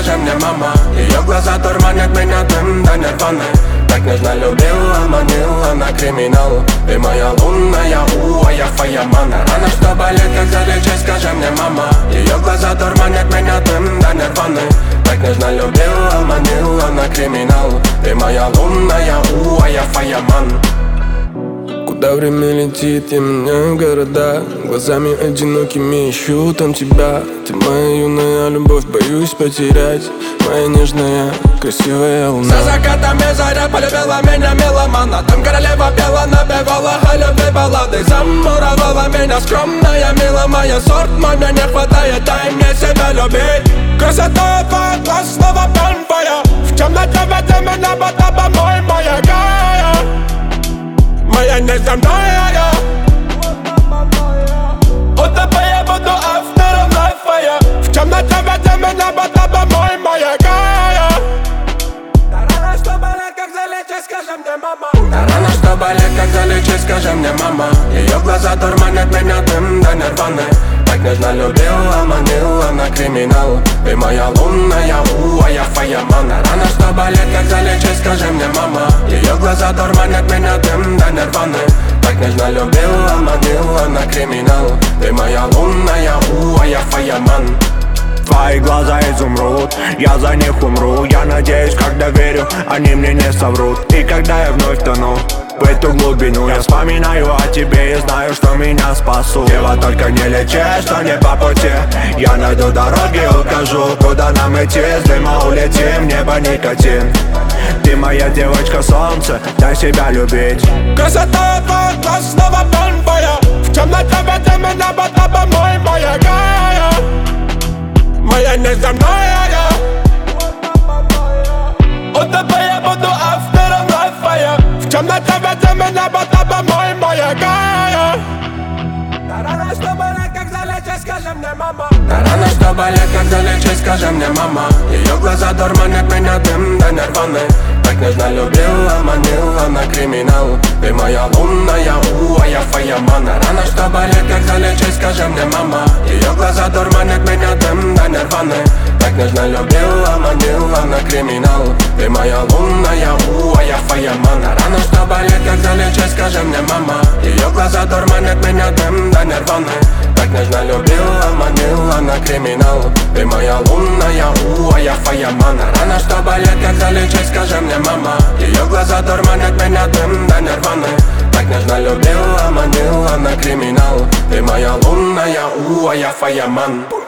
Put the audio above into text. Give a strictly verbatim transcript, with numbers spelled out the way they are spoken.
скажи мне, мама. Ее глаза дурманят меня, дым до нирваны. Так нежно любила, манила на криминал. Ты моя лунная, у, а я фаяман. Рана, что болит, как залечить, скажи мне, мама. Ее глаза дурманят меня, дым до нирваны. Так нежно любила, манила на криминал. Ты моя лунная, у, а я фаяман. Куда время летит, я меняю города. Глазами одинокими ищу там тебя. Ты моя юная любовь, боюсь потерять. Моя нежная, красивая луна. За закатами заря полюбила меня меломана. Там королева пела, напевала о любви баллады. Замуровала меня скромная, мила моя. Сорт мой, мне не хватает, дай мне себя любить. Красота твоя глаз снова панфая. В темноте веди меня, вода помой, моя гая. Моя неземная. У тебя я буду автором лайфа. В темноте веди меня, вода помой, моя гая. Рана, что болит, как залечить, скажи мне, мама. Рана, что болит, как залечить, скажи мне, мама. Ее глаза дурманят меня, дым до нирваны. Так нежно любила, манила на криминал. Ты моя лунная, у, а я фаяман. Рана, что болит, как залечить, скажи мне, мама. Ее глаза дурманят меня, дым до нирваны. Так нежно любила, манила на криминал. Ты моя лунная, у, а я фаяман. Твои глаза изумруд, я за них умру. Я надеюсь, когда верю, они мне не соврут. И когда я вновь тону в эту глубину, я вспоминаю о тебе и знаю, что меня спасут. Дева, только не лечи, что не по пути. Я найду дороги, укажу, куда нам идти. С дыма улетим, небо никотин. Ты моя девочка, солнце, дай себя любить. Красота твоя глаз снова панфая. В темноте веди меня, вода помой, моя гая. Моя неземная. У тебя я буду автором лайфа. В темноте веди меня, вода помой, моя гая. Рана, что болит, как залечить, скажи мне, мама. Рана, что болит, как залечить, скажи мне, мама. Ее глаза дурманят меня, дым до нирваны. Так нежно любила, манила на криминал. Ты моя лунная, у, а я фаяман. Рана, что болит, как залечить, скажи мне, мама. Ее глаза дурманят меня, дым до нирваны. Так нежно любила, манила на криминал. Ты моя лунная, у, а я фаяман. Рана, что болит, как залечить, скажи мне, мама. Ее глаза дурманят меня, дым до нирваны. Так нежно любила, манила на криминал. Ты моя лунная, у, а я фаяман. Рана, что болит, как залечить, скажи мне, мама. Ее глаза дурманят меня, дым до нирваны. Так нежно любила, манила на криминал. Ты моя лунная, у, а я фаяман.